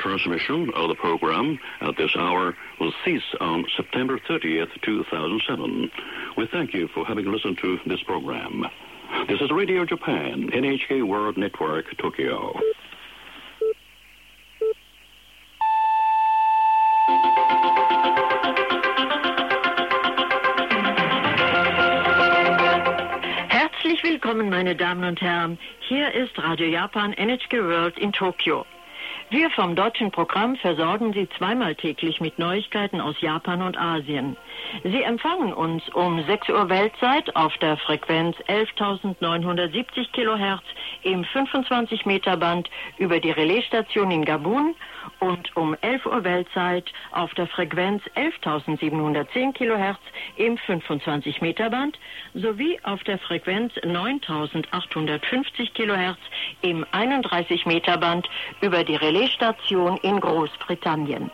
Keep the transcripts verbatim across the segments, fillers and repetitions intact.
transmission of the program at this hour will cease on September thirtieth, two thousand seven. We thank you for having listened to this program. This is Radio Japan, N H K World Network, Tokyo. Herzlich willkommen, meine Damen und Herren. Hier ist Radio Japan N H K World in Tokio. Wir vom deutschen Programm versorgen Sie zweimal täglich mit Neuigkeiten aus Japan und Asien. Sie empfangen uns um sechs Uhr Weltzeit auf der Frequenz elftausendneunhundertsiebzig Kilohertz im fünfundzwanzig Meter Band über die Relaisstation in Gabun und um elf Uhr Weltzeit auf der Frequenz elftausendsiebenhundertzehn Kilohertz im fünfundzwanzig Meter Band sowie auf der Frequenz neuntausendachthundertfünfzig Kilohertz im einunddreißig Meter Band über die Relaisstation in Großbritannien.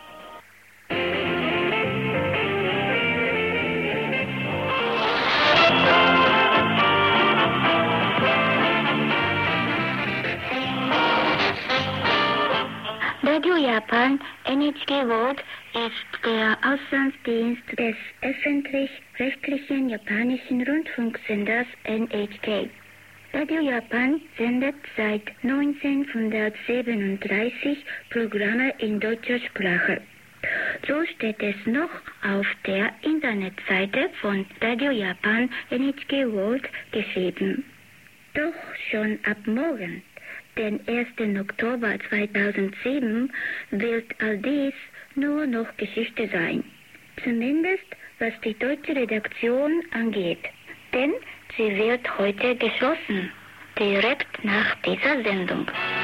Radio Japan N H K World ist der Auslandsdienst des öffentlich-rechtlichen japanischen Rundfunksenders N H K. Radio Japan sendet seit neunzehnhundertsiebenunddreißig Programme in deutscher Sprache. So steht es noch auf der Internetseite von Radio Japan N H K World geschrieben. Doch schon ab morgen, den ersten Oktober zweitausendsieben, wird all dies nur noch Geschichte sein. Zumindest was die deutsche Redaktion angeht. Denn sie wird heute geschlossen, direkt nach dieser Sendung.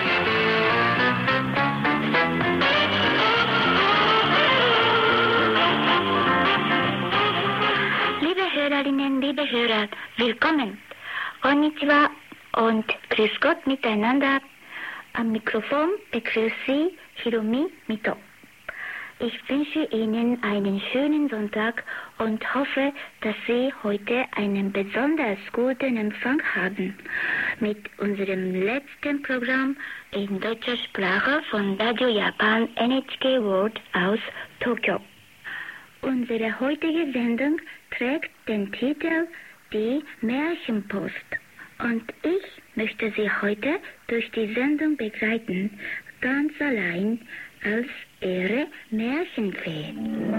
Liebe Hörerinnen, liebe Hörer, willkommen. Konnichiwa und grüß Gott miteinander. Am Mikrofon begrüßt Sie Hiromi Mito. Ich wünsche Ihnen einen schönen Sonntag und hoffe, dass Sie heute einen besonders guten Empfang haben mit unserem letzten Programm in deutscher Sprache von Radio Japan N H K World aus Tokio. Unsere heutige Sendung trägt den Titel Die Märchenpost und ich möchte Sie heute durch die Sendung begleiten, ganz allein als Ihre Märchenfee.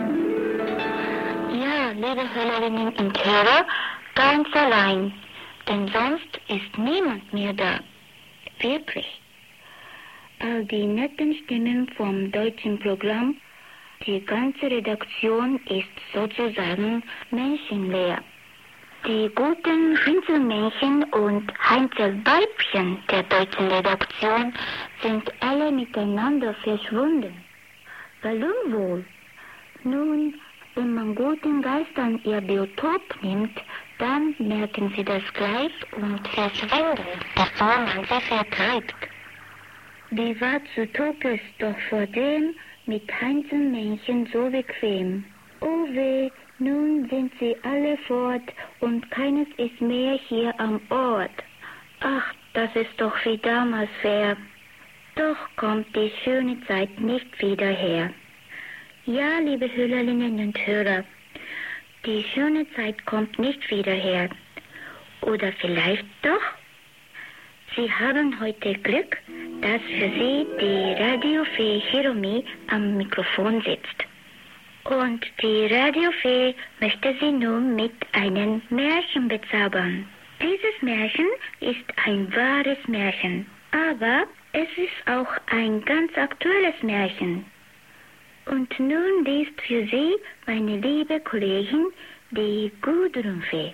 Ja, liebe Hörerinnen und Hörer, ganz allein, denn sonst ist niemand mehr da. Wirklich. All die netten Stimmen vom deutschen Programm, die ganze Redaktion ist sozusagen menschenleer. Die guten Heinzelmännchen und Heinzelweibchen der deutschen Redaktion sind alle miteinander verschwunden. Warum wohl? Nun, wenn man guten Geistern ihr Biotop nimmt, dann merken sie das gleich und verschwinden, bevor man sie vertreibt. Wie war zu Tokios doch vor dem mit Heinzelmännchen so bequem? Oh weh, nun sind sie alle fort und keines ist mehr hier am Ort. Ach, das ist doch wie damals fair. Doch kommt die schöne Zeit nicht wieder her. Ja, liebe Hörerinnen und Hörer, die schöne Zeit kommt nicht wieder her. Oder vielleicht doch? Sie haben heute Glück, dass für Sie die Radiofee Hiromi am Mikrofon sitzt. Und die Radiofee möchte Sie nun mit einem Märchen bezaubern. Dieses Märchen ist ein wahres Märchen, aber es ist auch ein ganz aktuelles Märchen. Und nun liest für Sie meine liebe Kollegin, die Gudrunfee.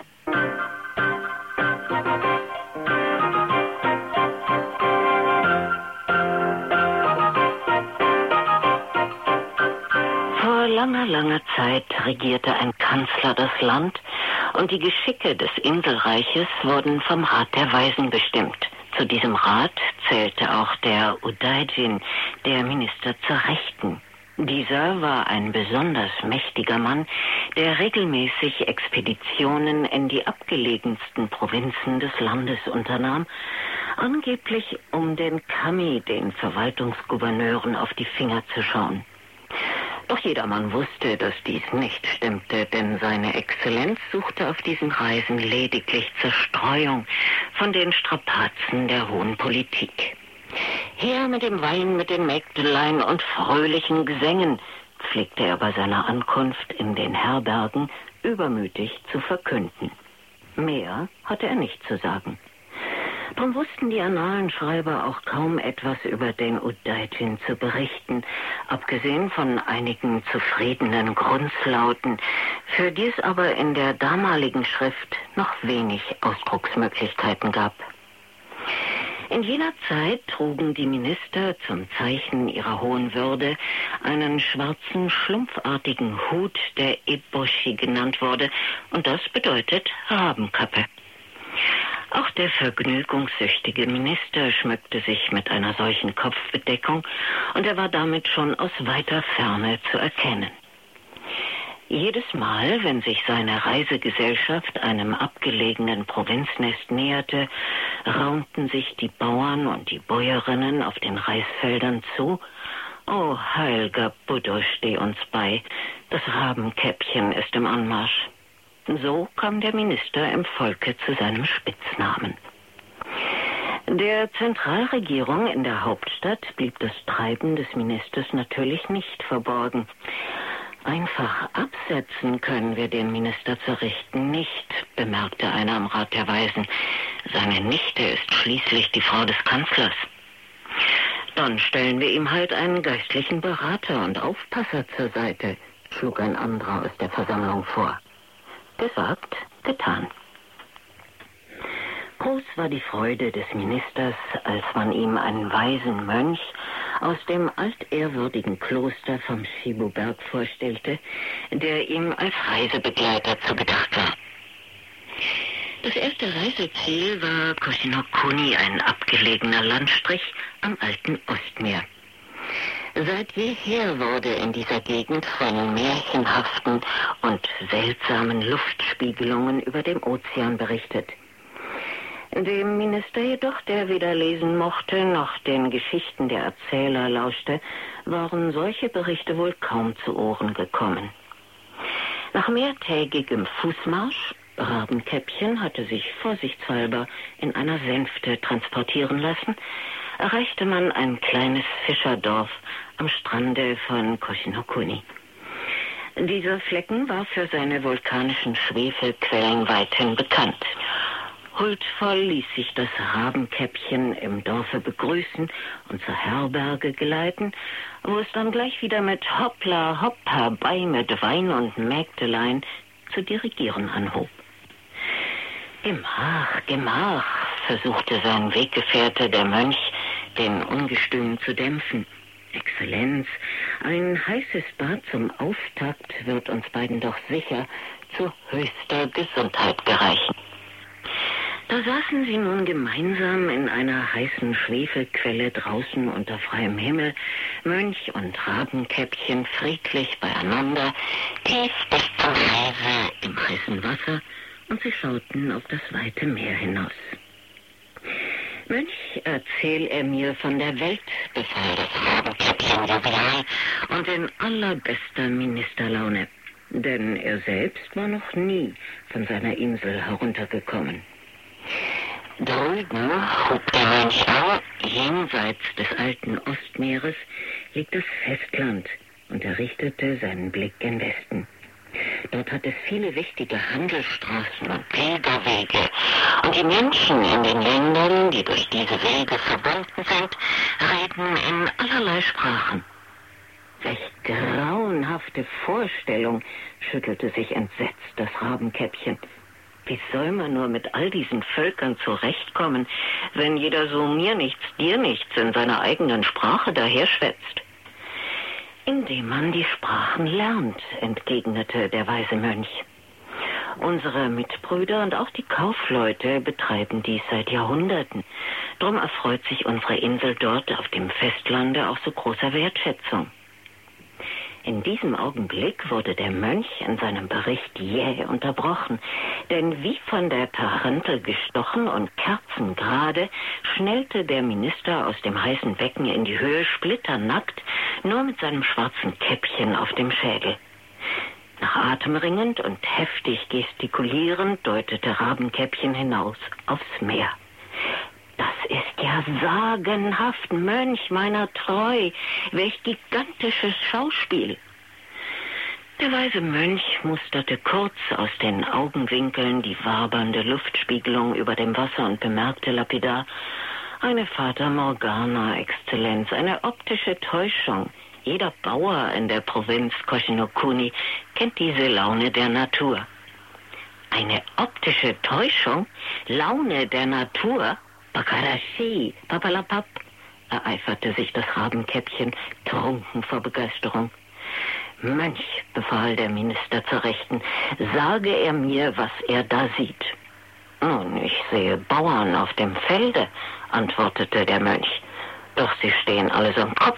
Vor langer, langer Zeit regierte ein Kanzler das Land und die Geschicke des Inselreiches wurden vom Rat der Weisen bestimmt. Zu diesem Rat zählte auch der Udaijin, der Minister zur Rechten. Dieser war ein besonders mächtiger Mann, der regelmäßig Expeditionen in die abgelegensten Provinzen des Landes unternahm Angeblich, um den Kami, den Verwaltungsgouverneuren, auf die Finger zu schauen. Doch jedermann wusste, dass dies nicht stimmte, denn seine Exzellenz suchte auf diesen Reisen lediglich Zerstreuung von den Strapazen der hohen Politik. Her mit dem Wein, mit den Mägdelein und fröhlichen Gesängen, pflegte er bei seiner Ankunft in den Herbergen übermütig zu verkünden. Mehr hatte er nicht zu sagen. Darum wussten die Annalenschreiber auch kaum etwas über den Udaitin zu berichten, abgesehen von einigen zufriedenen Grunzlauten, für die es aber in der damaligen Schrift noch wenig Ausdrucksmöglichkeiten gab. In jener Zeit trugen die Minister zum Zeichen ihrer hohen Würde einen schwarzen, schlumpfartigen Hut, der Eboshi genannt wurde, und das bedeutet Rabenkappe. Auch der vergnügungssüchtige Minister schmückte sich mit einer solchen Kopfbedeckung, und er war damit schon aus weiter Ferne zu erkennen. Jedes Mal, wenn sich seine Reisegesellschaft einem abgelegenen Provinznest näherte, raunten sich die Bauern und die Bäuerinnen auf den Reisfeldern zu: »O heilger Buddha, steh uns bei, das Rabenkäppchen ist im Anmarsch.« So kam der Minister im Volke zu seinem Spitznamen. Der Zentralregierung in der Hauptstadt blieb das Treiben des Ministers natürlich nicht verborgen. »Einfach absetzen können wir den Minister zur Rechten nicht«, bemerkte einer am Rat der Weisen. »Seine Nichte ist schließlich die Frau des Kanzlers.« »Dann stellen wir ihm halt einen geistlichen Berater und Aufpasser zur Seite«, schlug ein anderer aus der Versammlung vor. Gesagt, getan. Groß war die Freude des Ministers, als man ihm einen weisen Mönch aus dem altehrwürdigen Kloster vom Shibu-Berg vorstellte, der ihm als Reisebegleiter zugedacht war. Das erste Reiseziel war Koshinokuni, ein abgelegener Landstrich am alten Ostmeer. Seit jeher wurde in dieser Gegend von märchenhaften und seltsamen Luftspiegelungen über dem Ozean berichtet. Dem Minister jedoch, der weder lesen mochte noch den Geschichten der Erzähler lauschte, waren solche Berichte wohl kaum zu Ohren gekommen. Nach mehrtägigem Fußmarsch, Rabenkäppchen hatte sich vorsichtshalber in einer Sänfte transportieren lassen, erreichte man ein kleines Fischerdorf am Strande von Koshinokuni. Dieser Flecken war für seine vulkanischen Schwefelquellen weithin bekannt. Huldvoll ließ sich das Rabenkäppchen im Dorfe begrüßen und zur Herberge geleiten, wo es dann gleich wieder mit Hoppla, Hopp herbei mit Wein und Mägdelein zu dirigieren anhob. Gemach, Gemach, versuchte sein Weggefährte, der Mönch, den Ungestüm zu dämpfen. Exzellenz, ein heißes Bad zum Auftakt wird uns beiden doch sicher zu höchster Gesundheit gereichen. Da saßen sie nun gemeinsam in einer heißen Schwefelquelle draußen unter freiem Himmel, Mönch und Rabenkäppchen friedlich beieinander, tief bis zum Halse im heißen Wasser, und sie schauten auf das weite Meer hinaus. »Mönch, erzähl er mir von der Welt«, befahl das Rabenkäppchen jovial und in allerbester Ministerlaune, denn er selbst war noch nie von seiner Insel heruntergekommen. Drüben, hob der Mönch an, jenseits des alten Ostmeeres liegt das Festland, und er richtete seinen Blick gen Westen. Dort hat es viele wichtige Handelsstraßen und Pilgerwege, und die Menschen in den Ländern, die durch diese Wege verbunden sind, reden in allerlei Sprachen. Welch grauenhafte Vorstellung, schüttelte sich entsetzt das Rabenkäppchen. Wie soll man nur mit all diesen Völkern zurechtkommen, wenn jeder so mir nichts, dir nichts in seiner eigenen Sprache daherschwätzt? Indem man die Sprachen lernt, entgegnete der weise Mönch. Unsere Mitbrüder und auch die Kaufleute betreiben dies seit Jahrhunderten. Drum erfreut sich unsere Insel dort auf dem Festlande auch so großer Wertschätzung. In diesem Augenblick wurde der Mönch in seinem Bericht jäh unterbrochen, denn wie von der Tarantel gestochen und kerzengerade schnellte der Minister aus dem heißen Becken in die Höhe, splitternackt, nur mit seinem schwarzen Käppchen auf dem Schädel. Nach Atem ringend und heftig gestikulierend deutete Rabenkäppchen hinaus aufs Meer. »Das ist ja sagenhaft, Mönch meiner Treu, welch gigantisches Schauspiel!« Der weise Mönch musterte kurz aus den Augenwinkeln die wabernde Luftspiegelung über dem Wasser und bemerkte lapidar: »Eine Fata Morgana, Exzellenz, eine optische Täuschung. Jeder Bauer in der Provinz Koshinokuni kennt diese Laune der Natur.« »Eine optische Täuschung? Laune der Natur? Bakarashi, papalapap«, ereiferte sich das Rabenkäppchen, trunken vor Begeisterung. »Mönch«, befahl der Minister zur Rechten, »sage er mir, was er da sieht.« »Nun, ich sehe Bauern auf dem Felde«, antwortete der Mönch, »doch sie stehen allesamt Kopf.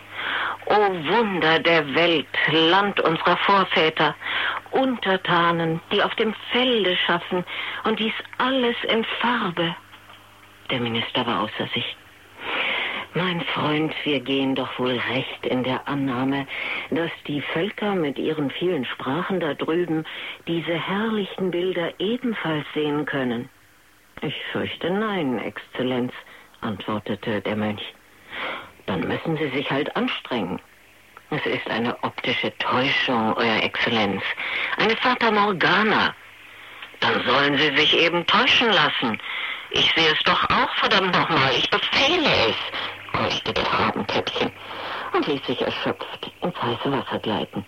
O Wunder der Welt, Land unserer Vorväter, Untertanen, die auf dem Felde schaffen, und dies alles in Farbe.« Der Minister war außer sich. »Mein Freund, wir gehen doch wohl recht in der Annahme, dass die Völker mit ihren vielen Sprachen da drüben diese herrlichen Bilder ebenfalls sehen können.« »Ich fürchte nein, Exzellenz«, antwortete der Mönch. »Dann müssen Sie sich halt anstrengen. Es ist eine optische Täuschung, Euer Exzellenz, eine Fata Morgana. Dann sollen Sie sich eben täuschen lassen. Ich sehe es doch auch, verdammt nochmal, ich befehle es«, keuchte das Rabenkäppchen und ließ sich erschöpft ins heiße Wasser gleiten.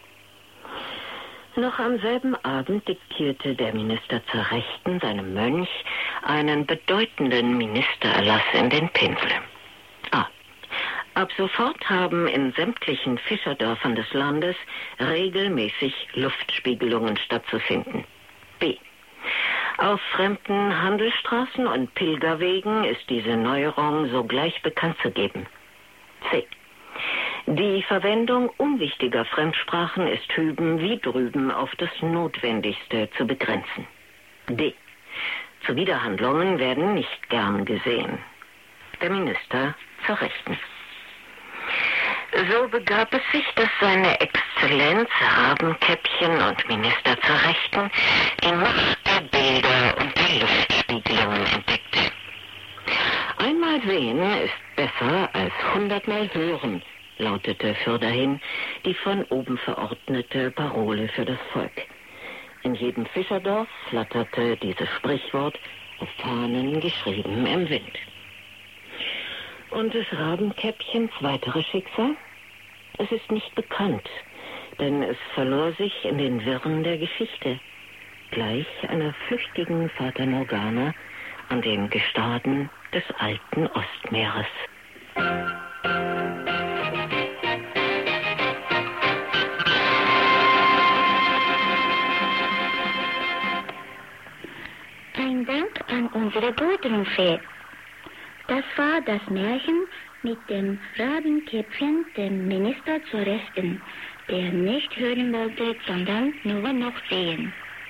Noch am selben Abend diktierte der Minister zur Rechten seinem Mönch einen bedeutenden Ministererlass in den Pinsel. A. Ab sofort haben in sämtlichen Fischerdörfern des Landes regelmäßig Luftspiegelungen stattzufinden. B. Auf fremden Handelsstraßen und Pilgerwegen ist diese Neuerung sogleich bekannt zu geben. C. Die Verwendung unwichtiger Fremdsprachen ist hüben wie drüben auf das Notwendigste zu begrenzen. D. Zuwiderhandlungen werden nicht gern gesehen. Der Minister zur Rechten. So begab es sich, dass seine Exzellenz Rabenkäppchen und Minister zur Rechten die Macht der Bilder und der Luftspiegelungen entdeckte. Einmal sehen ist besser als hundertmal hören, lautete fürderhin die von oben verordnete Parole für das Volk. In jedem Fischerdorf flatterte dieses Sprichwort auf Fahnen geschrieben im Wind. Und des Rabenkäppchens weiteres Schicksal? Es ist nicht bekannt, denn es verlor sich in den Wirren der Geschichte, gleich einer flüchtigen Fata Morgana an den Gestaden des alten Ostmeeres. Ein Dank an unsere Brüderfee. Das war das Märchen mit dem Rabenkäppchen, dem Minister zur Rechten, der nicht hören wollte, sondern nur noch sehen.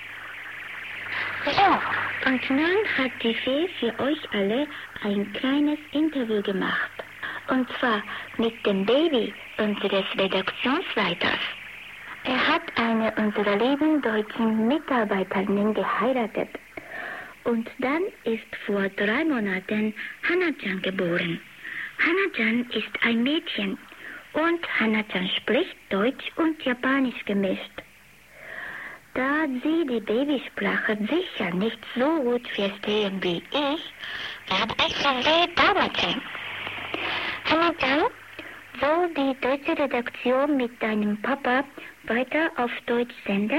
So, und nun hat die Fee für euch alle ein kleines Interview gemacht. Und zwar mit dem Baby unseres Redaktionsleiters. Er hat eine unserer lieben deutschen Mitarbeiterinnen geheiratet. Und dann ist vor drei Monaten Hana-chan geboren. Hana-chan ist ein Mädchen und Hana-chan spricht Deutsch und Japanisch gemischt. Da sie die Babysprache sicher nicht so gut verstehen wie ich, werde ich für sie dauern. Hana-chan, soll die deutsche Redaktion mit deinem Papa weiter auf Deutsch senden?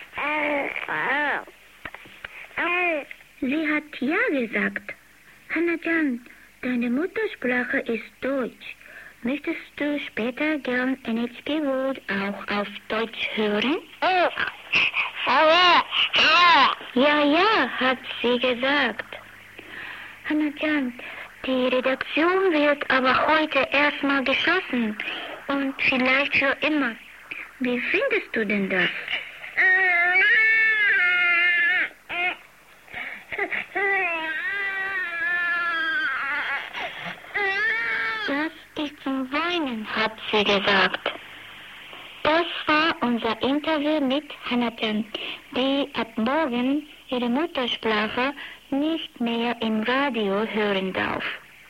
Sie hat ja gesagt. Hana-chan, deine Muttersprache ist Deutsch. Möchtest du später gern N H K World auch auf Deutsch hören? Ja, ja, hat sie gesagt. Hana-chan, die Redaktion wird aber heute erstmal geschlossen und vielleicht für immer. Wie findest du denn das? Das ist zum Weinen, hat sie gesagt. Das war unser Interview mit Hanneken, die ab morgen ihre Muttersprache nicht mehr im Radio hören darf.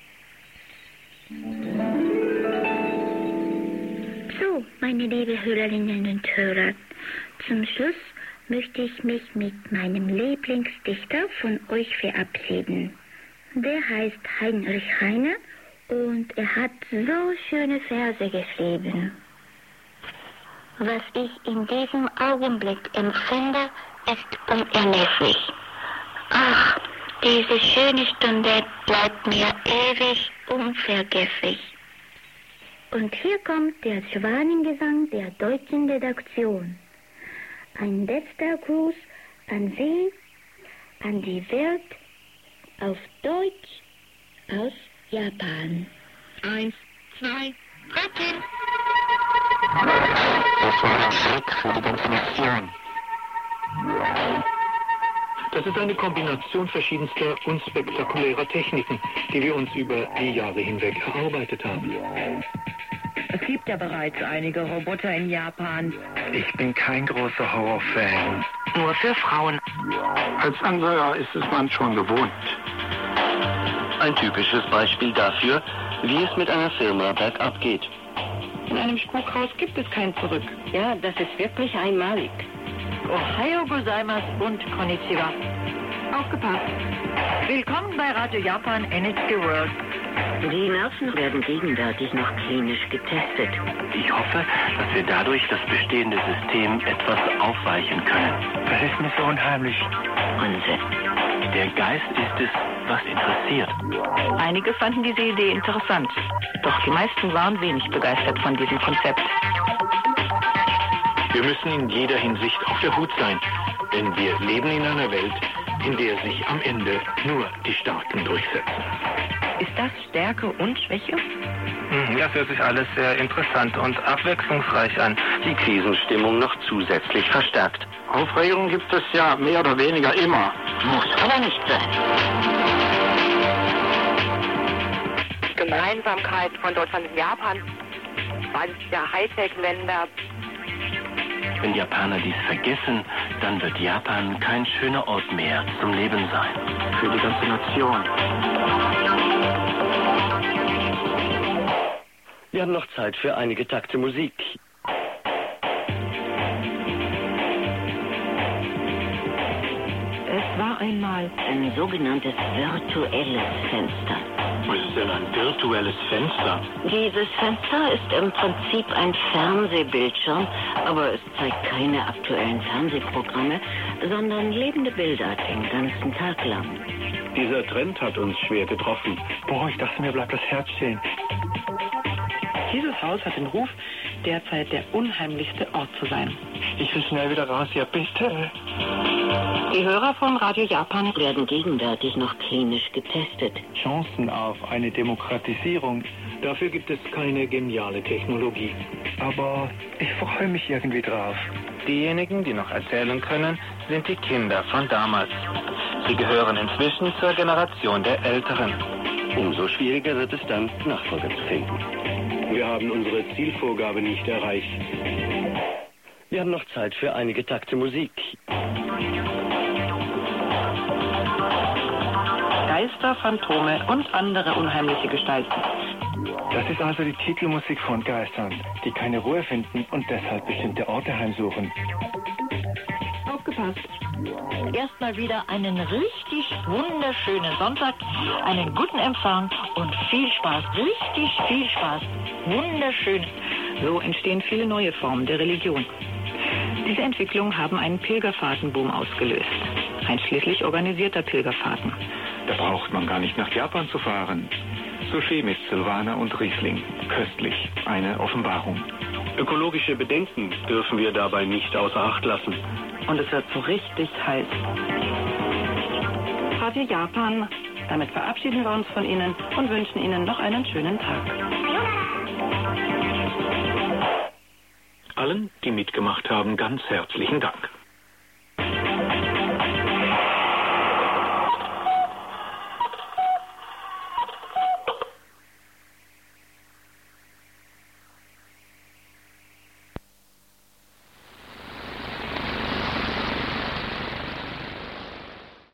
So, meine lieben Hörerinnen und Hörer, zum Schluss möchte ich mich mit meinem Lieblingsdichter von euch verabschieden. Der heißt Heinrich Heine und er hat so schöne Verse geschrieben. Was ich in diesem Augenblick empfinde, ist unermesslich. Ach, diese schöne Stunde bleibt mir ewig unvergesslich. Und hier kommt der Schwanengesang der deutschen Redaktion. Ein letzter Gruß an Sie, an die Welt, auf Deutsch, aus Japan. Eins, zwei, Action! Das war ein Schritt für die ganze Nation. Das ist eine Kombination verschiedenster unspektakulärer Techniken, die wir uns über die Jahre hinweg erarbeitet haben. Es gibt ja bereits einige Roboter in Japan. Ich bin kein großer Horrorfan. Nur für Frauen. Als Ansager ist es man schon gewohnt. Ein typisches Beispiel dafür, wie es mit einer Firma bergab geht. In einem Spukhaus gibt es kein Zurück. Ja, das ist wirklich einmalig. Ohayo gozaimasu und konnichiwa. Aufgepasst. Willkommen bei Radio Japan N H K World. Die Nerven werden gegenwärtig noch klinisch getestet. Ich hoffe, dass wir dadurch das bestehende System etwas aufweichen können. Das ist mir so unheimlich. Unsinn. Der Geist ist es, was interessiert. Einige fanden diese Idee interessant. Doch die meisten waren wenig begeistert von diesem Konzept. Wir müssen in jeder Hinsicht auf der Hut sein, denn wir leben in einer Welt, in der sich am Ende nur die Starken durchsetzen. Ist das Stärke und Schwäche? Das hört sich alles sehr interessant und abwechslungsreich an. Die Krisenstimmung noch zusätzlich verstärkt. Aufregung gibt es ja mehr oder weniger immer. Muss aber nicht sein. Gemeinsamkeit von Deutschland und Japan. Beides ja Hightech-Länder. Wenn Japaner dies vergessen, dann wird Japan kein schöner Ort mehr zum Leben sein. Für die ganze Nation. Wir haben noch Zeit für einige Takte Musik. Es war einmal Ein sogenanntes virtuelles Fenster. Was ist denn ein virtuelles Fenster? Dieses Fenster ist im Prinzip ein Fernsehbildschirm, aber es zeigt keine aktuellen Fernsehprogramme, sondern lebende Bilder den ganzen Tag lang. Dieser Trend hat uns schwer getroffen. Boah, ich dachte, mir bleibt das Herz stehen. Dieses Haus hat den Ruf, derzeit der unheimlichste Ort zu sein. Ich will schnell wieder raus, ja bitte. Die Hörer von Radio Japan Werden gegenwärtig noch klinisch getestet. Chancen auf eine Demokratisierung. Dafür gibt es keine geniale Technologie. Aber ich freue mich irgendwie drauf. Diejenigen, die noch erzählen können, sind die Kinder von damals. Sie gehören inzwischen zur Generation der Älteren. Umso schwieriger wird es dann, Nachfolger zu finden. Wir haben unsere Zielvorgabe nicht erreicht. Wir haben noch Zeit für einige Takte Musik. Geister, Phantome und andere unheimliche Gestalten. Das ist also die Titelmusik von Geistern, die keine Ruhe finden und deshalb bestimmte Orte heimsuchen. Aufgepasst. Erstmal wieder einen richtig wunderschönen Sonntag, einen guten Empfang und viel Spaß, richtig viel Spaß, wunderschön. So entstehen viele neue Formen der Religion. Diese Entwicklungen haben einen Pilgerfahrtenboom ausgelöst. Einschließlich organisierter Pilgerfahrten. Da braucht man gar nicht nach Japan zu fahren. Sushi mit Silvaner und Riesling. Köstlich. Eine Offenbarung. Ökologische Bedenken dürfen wir dabei nicht außer Acht lassen. Und es wird so richtig heiß. Radio Japan. Damit verabschieden wir uns von Ihnen und wünschen Ihnen noch einen schönen Tag. allen, die mitgemacht haben, ganz herzlichen Dank.